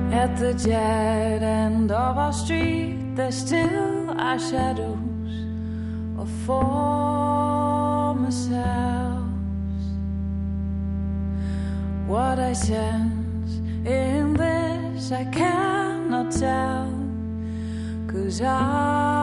At the dead end of our street, there still are shadows of former selves. What I sense in this I cannot tell, 'cause I